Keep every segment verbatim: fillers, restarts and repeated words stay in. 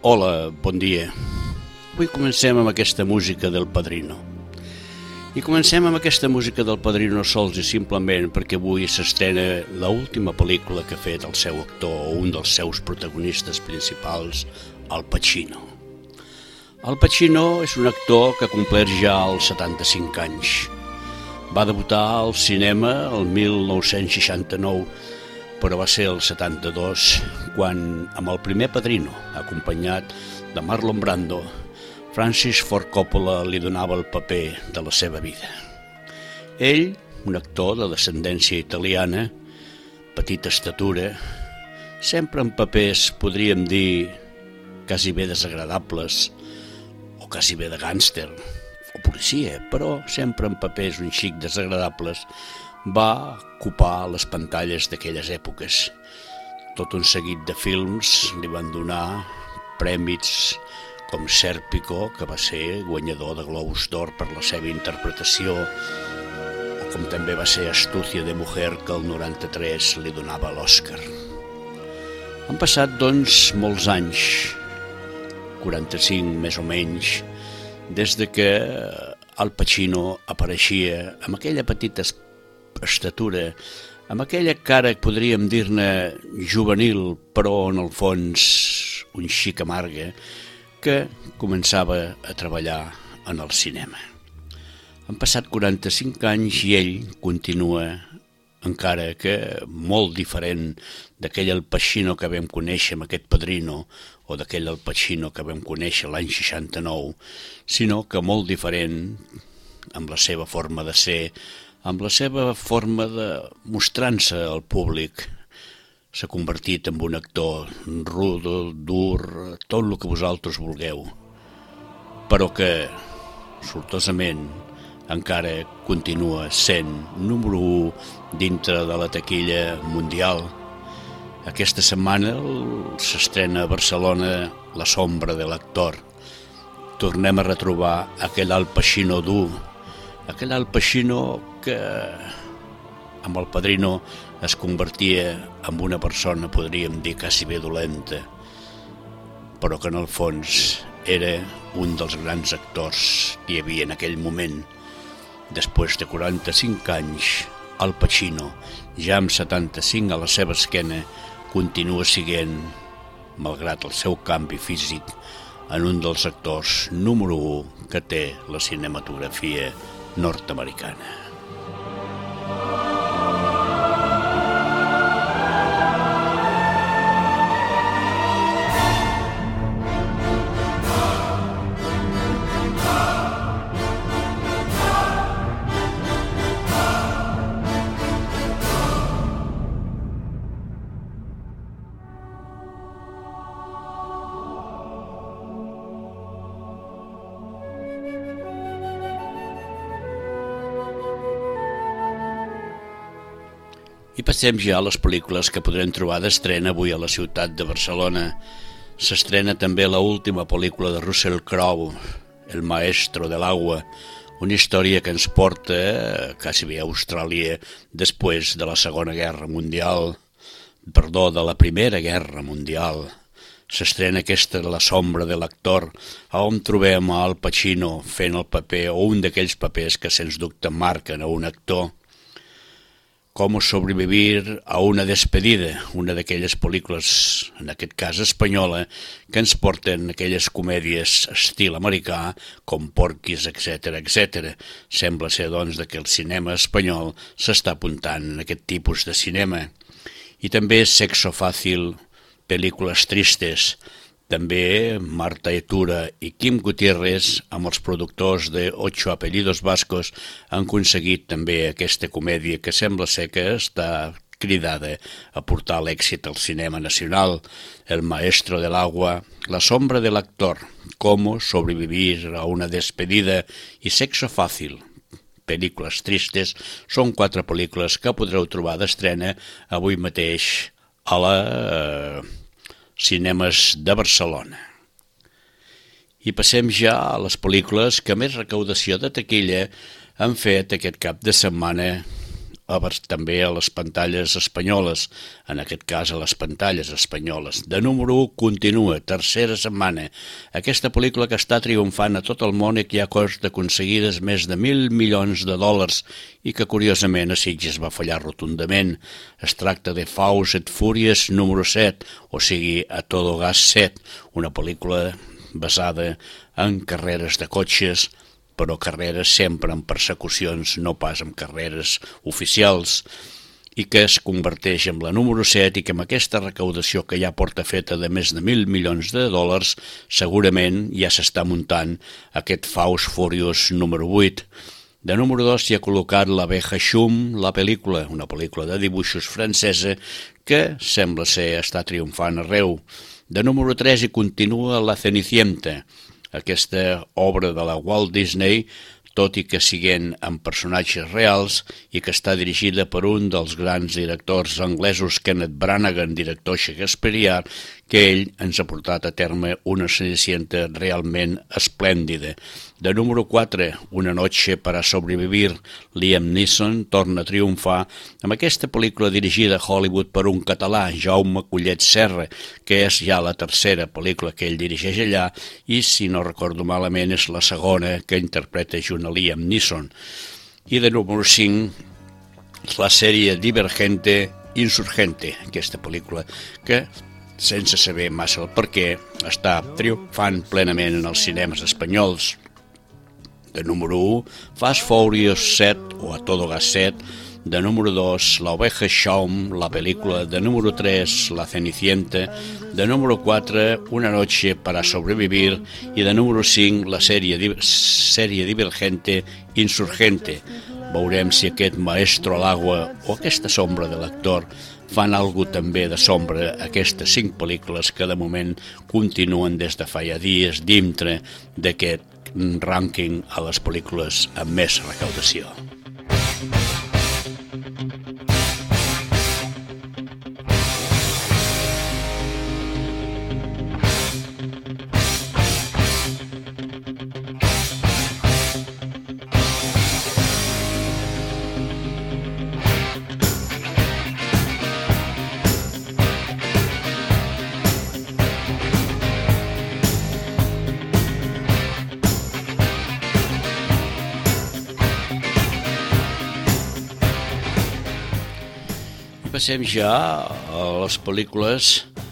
Hola, bon dia. Avui comencem amb aquesta música del Padrino. I comencem amb aquesta música del Padrino sols i simplement perquè avui s'estrena l'última pel·lícula que ha fet el seu actor o un dels seus protagonistes principals, Al Pacino. Al Pacino és un actor que ha complert ja els setanta-cinc anys. Va debutar al cinema el mil nou-cents seixanta-nou, però va ser el setanta-dos quan, amb el primer Padrino, acompanyat de Marlon Brando, Francis Ford Coppola li donava el paper de la seva vida. Ell, un actor de descendència italiana, petita estatura, sempre en papers, podríem dir, quasi bé desagradables, o quasi bé de gàngster, o policia, però sempre en papers un xic desagradables, va ocupar les pantalles d'aquelles èpoques. Tot un seguit de films li van donar prèmits com Sèrpico, que va ser guanyador de Globus d'Or per la seva interpretació, o com també va ser Astucia de Mujer, que el noranta-tres li donava l'Oscar. Han passat, doncs, molts anys, quaranta-cinc més o menys, des de que Al Pacino apareixia amb aquella petita estatura, amb aquella cara que podríem dir-ne juvenil, però en el fons un xic amarga, que començava a treballar en el cinema. Han passat quaranta-cinc anys i ell continua, encara que molt diferent d'aquell Al Pacino que vam conèixer amb aquest Padrino o d'aquell Al Pacino que vam conèixer l'any seixanta-nou, sinó que molt diferent amb la seva forma de ser, amb la seva forma de mostrar-se al públic. S'ha convertit en un actor rudo, dur, tot el que vosaltres vulgueu, però que, sortosament, encara continua sent número u dintre de la taquilla mundial. Aquesta setmana s'estrena a Barcelona La sombra de l'actor. Tornem a retrobar aquell Al Pacino dur, aquell Al Pacino que amb el Padrino es convertia en una persona, podríem dir, quasi bé dolenta, però que en el fons era un dels grans actors que hi havia en aquell moment. Després de quaranta-cinc anys, Al Pacino, ja amb setanta-cinc a la seva esquena, continua sent, malgrat el seu canvi físic, en un dels actors número u que té la cinematografia nord-americana. I passem ja a les pel·lícules que podrem trobar d'estrena avui a la ciutat de Barcelona. S'estrena també l'última pel·lícula de Russell Crowe, El maestro del agua, una història que ens porta quasi bé a Austràlia després de la Segona Guerra Mundial, perdó, de la Primera Guerra Mundial. S'estrena aquesta La sombra de l'actor, on trobem a Al Pacino fent el paper, o un d'aquells papers que sens dubte marquen a un actor. Com sobrevivir a una despedida, una d'aquelles pel·lícules, en aquest cas espanyola, que ens porten aquelles comèdies estil americà, com Porquis, etcètera, etcètera. Sembla ser, doncs, que el cinema espanyol s'està apuntant en aquest tipus de cinema. I també Sexo Fácil, pel·lícules tristes. També Marta Etura i Quim Gutiérrez, amb els productors de Ocho apellidos vascos, han aconseguit també aquesta comèdia que sembla ser que està cridada a portar l'èxit al cinema nacional. El maestro del agua, La sombra del actor, Cómo sobrevivir a una despedida i Sexo Fácil, pel·lícules tristes, són quatre pel·lícules que podreu trobar d'estrena avui mateix a la Cinemes de Barcelona. I passem ja a les pel·lícules que més recaudació de taquilla han fet aquest cap de setmana també a les pantalles espanyoles, en aquest cas a les pantalles espanyoles. De número u continua, tercera setmana. Aquesta pel·lícula que està triomfant a tot el món i que ja costa aconseguides més de mil milions de dòlars i que curiosament a Sitges va fallar rotundament. Es tracta de Fast and Furious número set, o sigui, A Todo Gas set, una pel·lícula basada en carreres de cotxes, però carreres sempre en persecucions, no pas en carreres oficials, i que es converteix en la número set i que amb aquesta recaudació que ja porta feta de més de mil milions de dòlars, segurament ja s'està muntant aquest Fast Furious número vuit. De número dos s'hi ha col·locat L'Abeja Xum, la pel·lícula, una pel·lícula de dibuixos francesa que sembla ser està triomfant arreu. De número tres hi continua La Cenicienta, aquesta obra de la Walt Disney, tot i que siguent amb personatges reals i que està dirigida per un dels grans directors anglesos, Kenneth Branagh, director shakespearià, que ell ens ha portat a terme una Cenicienta realment esplèndida. De número quatre, Una noche para sobrevivir, Liam Neeson torna a triomfar amb aquesta pel·lícula dirigida a Hollywood per un català, Jaume Collet Serra, que és ja la tercera pel·lícula que ell dirigeix allà i, si no recordo malament, és la segona que interpreta junt a Liam Neeson. I de número cinc, la sèrie Divergente Insurgente, aquesta pel·lícula que, sense saber massa el perquè, està triomfant plenament en els cinemes espanyols. De número u, Fast Furious set o A Todo Gas set. De número dos, La Oveja Xum, la pel·lícula. De número tres, La Cenicienta. De número quatre, Una noche para sobrevivir. I de número cinc, la sèrie, sèrie Divergente Insurgente. Veurem si aquest maestro a l'aigua o aquesta sombra de l'actor fan algo també de sombra aquestes cinc pel·lícules que de moment continuen des de fa ja dies dintre d'aquest rànquing a les pel·lícules amb més recaudació. Passem ja a les pel·lícules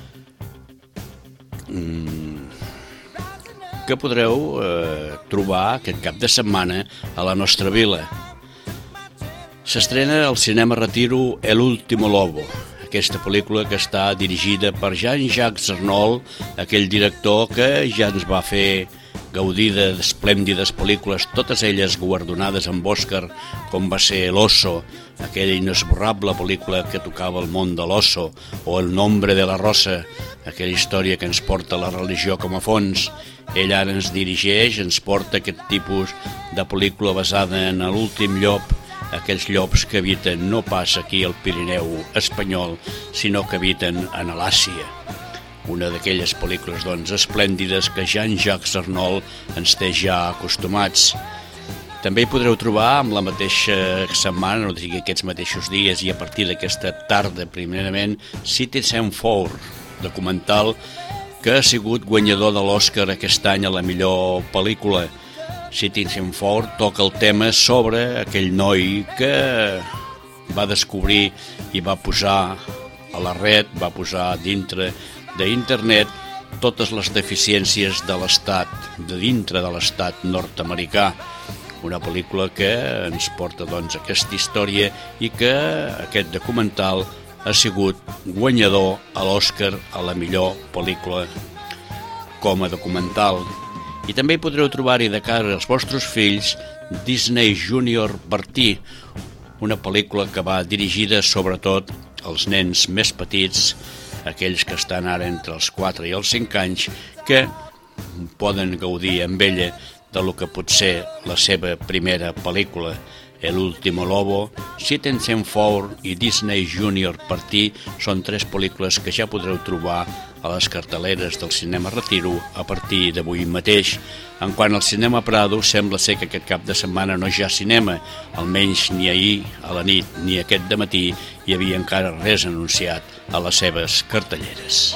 que podreu eh, trobar aquest cap de setmana a la nostra vila. S'estrena al Cinema Retiro El último lobo, aquesta pel·lícula que està dirigida per Jean-Jacques Arnault, aquell director que ja ens va fer gaudir d'esplèndides pel·lícules, totes elles guardonades amb Òscar, com va ser L'Oso, aquella inesborrable pel·lícula que tocava el món de l'oso, o El nombre de la rosa, aquella història que ens porta la religió com a fons. Ell ara ens dirigeix, ens porta aquest tipus de pel·lícula basada en l'últim llop, aquells llops que habiten no pas aquí al Pirineu espanyol, sinó que habiten en l'Àsia. Una d'aquelles pel·lícules doncs esplèndides que Jean-Jacques Arnault ens té ja acostumats. També hi podreu trobar amb la mateixa setmana, no digui aquests mateixos dies i a partir d'aquesta tarda primerament, Citizen Four, documental que ha sigut guanyador de l'Oscar aquest any a la millor pel·lícula. Citizen Four toca el tema sobre aquell noi que va descobrir i va posar a la red, va posar dintre d'internet totes les deficiències de l'estat, de dintre de l'estat nord-americà. Una pel·lícula que ens porta doncs aquesta història i que aquest documental ha sigut guanyador a l'Oscar a la millor pel·lícula com a documental. I també hi podreu trobar-hi de cara als vostres fills Disney Junior Bertí, una pel·lícula que va dirigida sobretot als nens més petits, aquells que estan ara entre els quatre i els cinc anys, que poden gaudir amb ella de lo que pot ser la seva primera pel·lícula. El último lobo, Citizen Four i Disney Junior Party són tres pel·lícules que ja podreu trobar a les carteleres del cinema Retiro a partir d'avui mateix. En quant al cinema Prado, sembla ser que aquest cap de setmana no hi ha cinema, almenys ni ahir a la nit ni aquest dematí hi havia encara res anunciat a les seves cartelleres.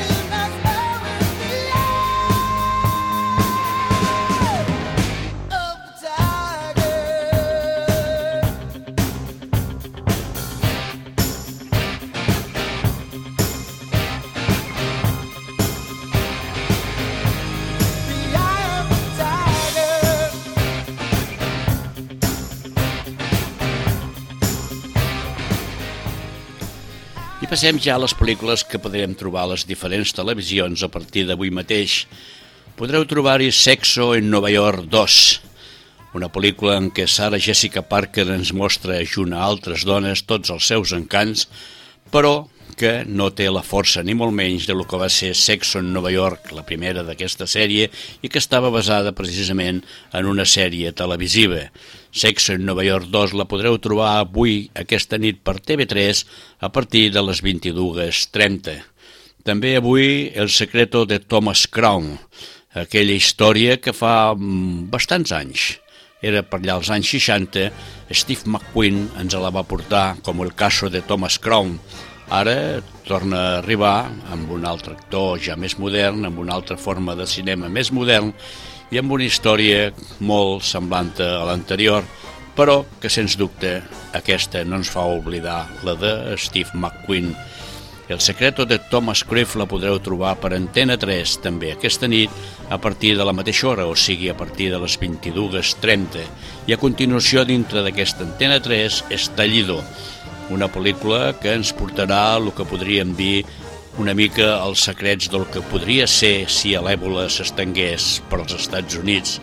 Passem ja a les pel·lícules que podrem trobar a les diferents televisions a partir d'avui mateix. Podreu trobar-hi Sexo en Nova York dos, una pel·lícula en què Sarah Jessica Parker ens mostra junt a altres dones tots els seus encants, però que no té la força ni molt menys de lo que va ser Sexo en Nova York, la primera d'aquesta sèrie, i que estava basada precisament en una sèrie televisiva. Sexo en Nova York dos la podreu trobar avui, aquesta nit, per T V tres a partir de les vint-i-dues trenta. També avui El secreto de Thomas Crown, aquella història que fa bastants anys. Era per allà als anys seixanta, Steve McQueen ens la va portar com El caso de Thomas Crown. Ara torna a arribar amb un altre actor ja més modern, amb una altra forma de cinema més modern i amb una història molt semblant a l'anterior, però que sens dubte aquesta no ens fa oblidar la de Steve McQueen. El secreto de Thomas Crown la podreu trobar per Antena tres també aquesta nit a partir de la mateixa hora, o sigui a partir de les vint-i-dues trenta. I a continuació dintre d'aquesta Antena tres Estallido, una pel·lícula que ens portarà el que podríem dir una mica els secrets del que podria ser si l'èbola s'estengués per als Estats Units.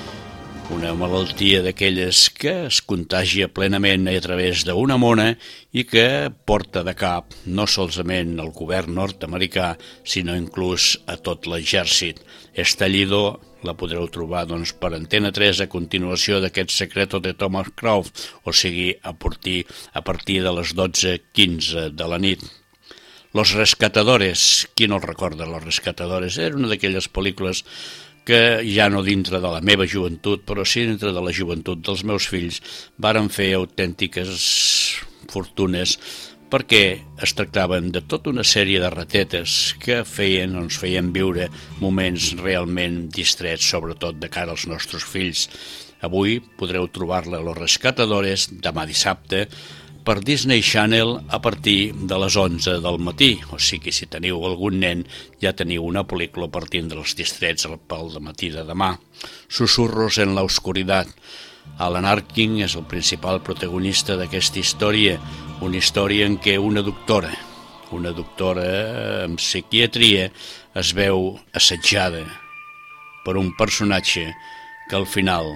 Una malaltia d'aquelles que es contagia plenament a través d'una mona i que porta de cap no solament al govern nord-americà, sinó inclús a tot l'exèrcit. Estallido la podreu trobar doncs, per Antena tres a continuació d'aquest secreto de Thomas Crown, o sigui, a partir, a partir de les dotze quinze de la nit. Los Rescatadores, qui no el recorda, Los Rescatadores? Era una d'aquelles pel·lícules que ja no dintre de la meva joventut, però sí dintre de la joventut dels meus fills, varen fer autèntiques fortunes perquè es tractaven de tota una sèrie de ratetes que feien o ens feien viure moments realment distrets, sobretot de cara als nostres fills. Avui podreu trobar-la a Los Rescatadores demà dissabte per Disney Channel a partir de les onze del matí, o sigui, si teniu algun nen ja teniu una pel·lícula per tindre'ls distrets pel matí de demà. Susurros en la oscuridad. Alan Arkin és el principal protagonista d'aquesta història, una història en què una doctora, una doctora en psiquiatria, es veu assetjada per un personatge que al final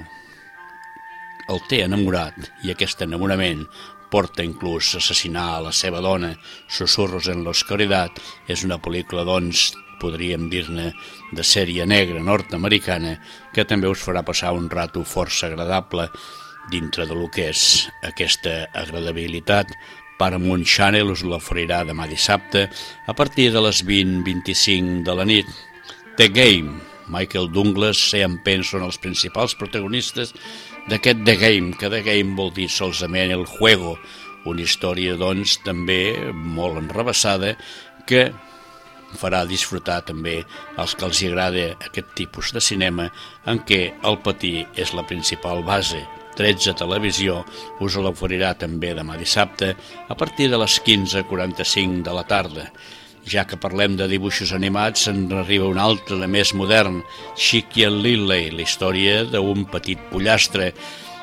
el té enamorat i aquest enamorament porta inclús a assassinar a la seva dona. Susurros en l'oscuridad és una pel·lícula, doncs, podríem dir-ne, de sèrie negra nord-americana que també us farà passar un rato força agradable dintre de lo que és aquesta agradabilitat. Paramount Channel us l'oferirà demà dissabte a partir de les vint vint-i-cinc de la nit. The Game. Michael Douglas, Sean Penn són els principals protagonistes d'aquest The Game, que The Game vol dir solament el juego, una història, doncs, també molt enrevessada que farà disfrutar també als que els agrada aquest tipus de cinema en què el patí és la principal base. tretze Televisió us l'oferirà també demà dissabte a partir de les quinze quaranta-cinc de la tarda. Ja que parlem de dibuixos animats, en arriba un altre de més modern, Chicky and Lily, la història d'un petit pollastre.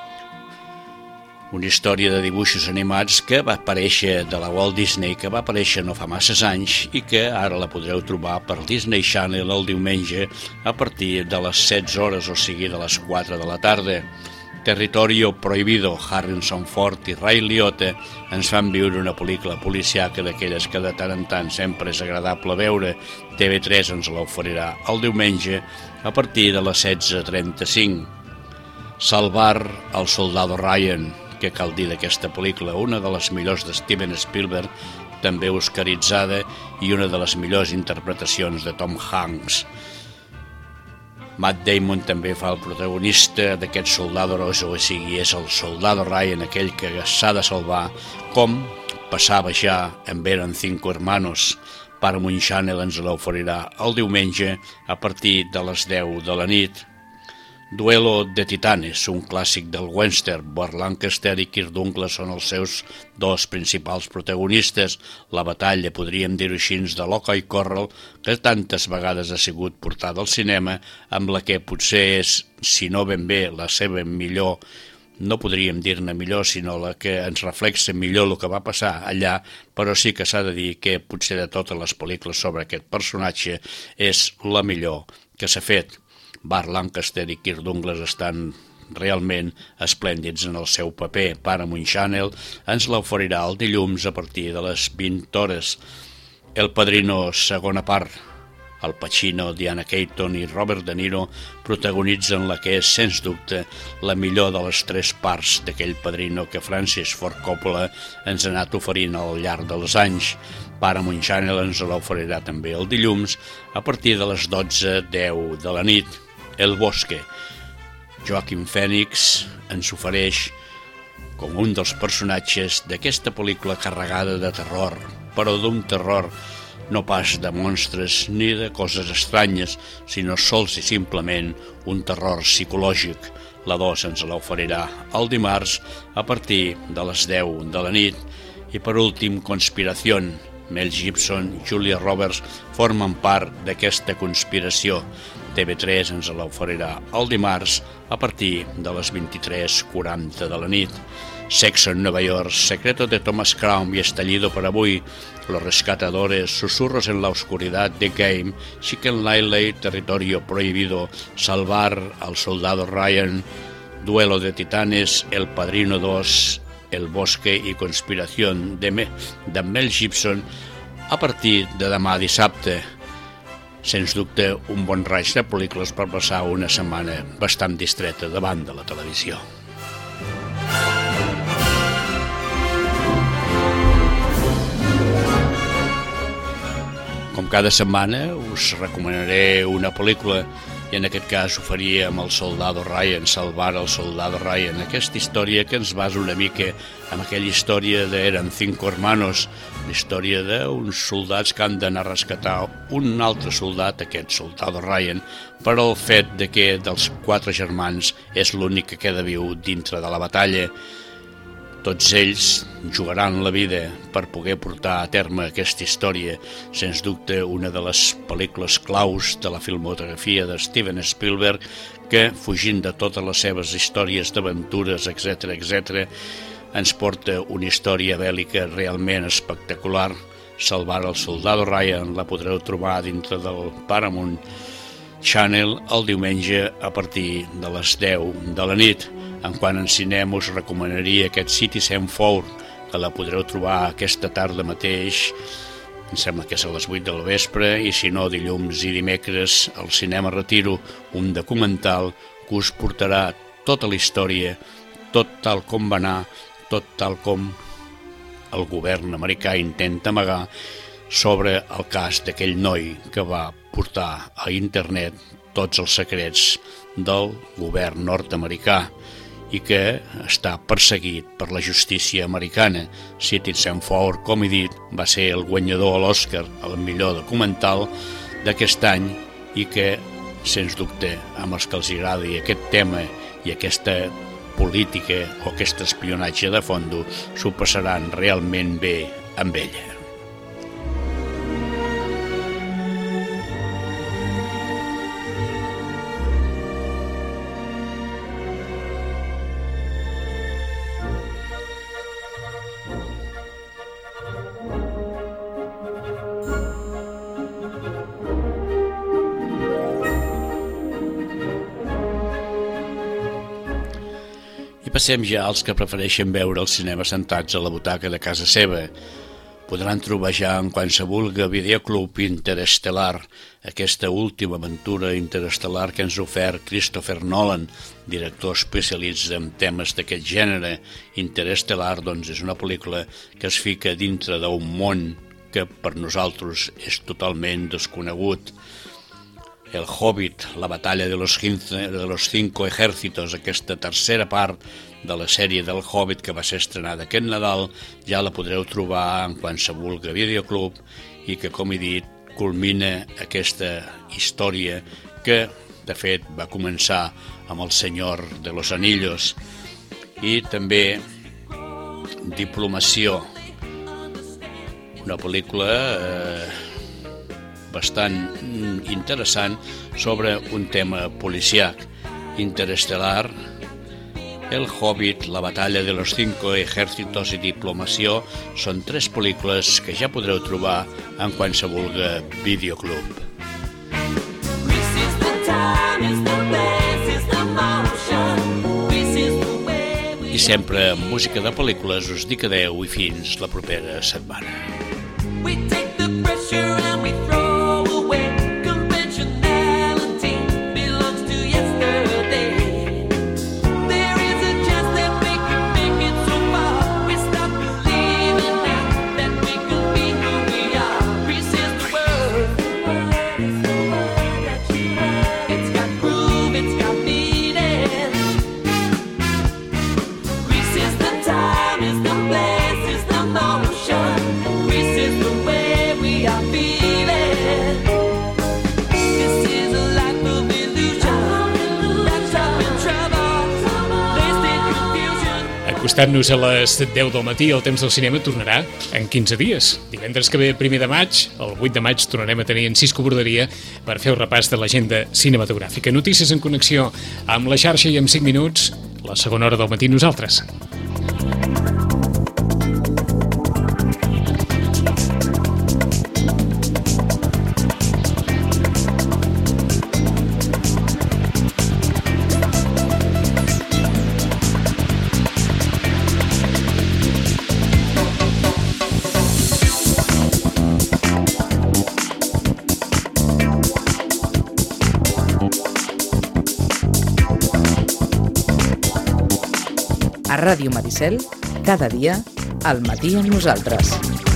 Una història de dibuixos animats que va aparèixer de la Walt Disney, que va aparèixer no fa masses anys i que ara la podreu trobar per Disney Channel el diumenge a partir de les setze hores, o sigui de les quatre de la tarda. Territorio Prohibido, Harrison Ford i Ray Liotta ens fan viure una pel·lícula policiaca d'aquelles que de tant en tant sempre és agradable veure. T V tres ens l'oferirà el diumenge a partir de les setze trenta-cinc. Salvar al soldado Ryan, què cal dir d'aquesta pel·lícula? Una de les millors de Steven Spielberg, també oscaritzada, i una de les millors interpretacions de Tom Hanks. Matt Damon també fa el protagonista d'aquest Soldado Rojo, o sigui, és el Soldado Ryan, aquell que s'ha de salvar, com passava ja en Eran Cinco Hermanos. Paramount Channel ens l'oferirà el diumenge a partir de les deu de la nit. Duelo de Titanes, un clàssic del western. Burt Lancaster i Kirk Douglas són els seus dos principals protagonistes. La batalla, podríem dir-ho així, de l'Okai Corral, que tantes vegades ha sigut portada al cinema, amb la que potser és, si no ben bé, la seva millor, no podríem dir-ne millor, sinó la que ens reflexa millor el que va passar allà, però sí que s'ha de dir que potser de totes les pel·lícules sobre aquest personatge és la millor que s'ha fet. Burt Lancaster i Kirk Douglas estan realment esplèndids en el seu paper. Paramount Channel ens l'oferirà el dilluns a partir de les vint hores. El Padrino, segona part. Al Pacino, Diana Keaton i Robert De Niro protagonitzen la que és, sens dubte, la millor de les tres parts d'aquell Padrino que Francis Ford Coppola ens ha anat oferint al llarg dels anys. Paramount Channel ens l'oferirà també el dilluns a partir de les dotze deu de la nit. El Bosque. Joaquin Phoenix ens ofereix com un dels personatges d'aquesta pel·lícula carregada de terror, però d'un terror no pas de monstres ni de coses estranyes, sinó sols i simplement un terror psicològic. La dos ens l'oferirà el dimarts a partir de les deu de la nit. I per últim, Conspiración. Mel Gibson i Julia Roberts formen part d'aquesta conspiració. T V tres ens l'oferirà el dimarts a partir de les vint-i-tres quaranta de la nit. Sexo en Nueva York, Secreto de Thomas Crown y Estallido por Abuy, Los Rescatadores, Susurros en la Oscuridad, The Game, Chicken Lily, Territorio Prohibido, Salvar al Soldado Ryan, Duelo de Titanes, El Padrino dos, El Bosque i Conspiración de, Me, de Mel Gibson a partir de demà dissabte. Sens dubte, un bon raig de pel·lícules per passar una setmana bastant distreta davant de la televisió. Com cada setmana us recomanaré una pel·lícula i en aquest cas ho faria amb el Soldado Ryan, Salvar el Soldado Ryan, aquesta història que ens basa una mica en aquella història de Eran Cinco Hermanos, la història d'uns soldats que han d'anar a rescatar un altre soldat, aquest Soldado Ryan, per el fet de que dels quatre germans és l'únic que queda viu dintre de la batalla. Tots ells jugaran la vida per poder portar a terme aquesta història, sens dubte una de les pel·lícules claus de la filmografia de Steven Spielberg, que, fugint de totes les seves històries d'aventures, etcètera, etcètera, ens porta una història bèl·lica realment espectacular. Salvar el Soldado Ryan la podreu trobar dintre del Paramount Channel el diumenge a partir de les deu de la nit. En quant en cinema us recomanaria aquest Citizen Four, que la podreu trobar aquesta tarda mateix, em sembla que és a les vuit del vespre, i si no, dilluns i dimecres al Cinema Retiro, un documental que us portarà tota la història, tot tal com va anar, tot tal com el govern americà intenta amagar sobre el cas d'aquell noi que va portar a internet tots els secrets del govern nord-americà i que està perseguit per la justícia americana. Citizen Four, com he dit, va ser el guanyador a l'Oscar, el millor documental d'aquest any, i que, sens dubte, amb els que els agradi aquest tema i aquesta política o aquest espionatge de fondo, s'ho passaran realment bé amb ella. Passem ja als que prefereixen veure el cinema sentats a la butaca de casa seva. podran trobar ja en qualsevol videoclub Interestel·lar, aquesta última aventura interestel·lar que ens ha ofert Christopher Nolan, director especialitzat en temes d'aquest gènere. Interestel·lar, doncs, és una pel·lícula que es fica dintre d'un món que per nosaltres és totalment desconegut. El Hobbit, la batalla de los, quince, de los cinco ejércitos, aquesta tercera part de la sèrie del Hobbit que va ser estrenada aquest Nadal, ja la podreu trobar en qualsevol videoclub i que, com he dit, culmina aquesta història que, de fet, va començar amb El Senyor de los Anillos. I també Diplomació, una pel·lícula eh, bastant interessant sobre un tema policiac. Interestel·lar, El Hobbit, la batalla de los cinco ejércitos i Diplomació són tres pel·lícules que ja podreu trobar en qualsevol videoclub. I sempre amb música de pel·lícules us dic adeu i fins la propera setmana. Acostant-nos a les deu del matí, el temps del cinema tornarà en quinze dies. Divendres que ve, primer de maig, el vuit de maig, tornarem a tenir en Cisco Borderia per fer el repàs de l'agenda cinematogràfica. Notícies en connexió amb la xarxa i en cinc minuts, la segona hora del matí nosaltres. A Ràdio Maricel, cada dia, al matí amb nosaltres.